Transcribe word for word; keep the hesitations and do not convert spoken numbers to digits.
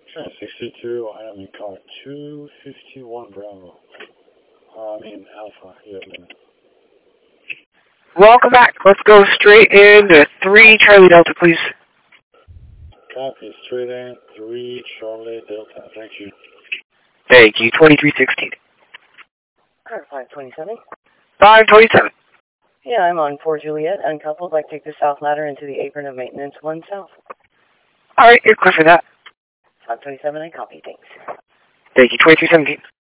Train sixty-two, I am in car two fifty-one Bravo. Um, in Alpha, yeah. Welcome back. Let's go straight into three Charlie Delta, please. Copy, straight in, three Charlie Delta, thank you. Thank you, twenty-three sixteen. Car five twenty-seven. five twenty-seven. Yeah, I'm on four Juliet, uncoupled. Like take the south ladder into the apron of maintenance one south. Alright, you're clear for that. five twenty-seven, I copy, thanks. Thank you, twenty-three seventeen.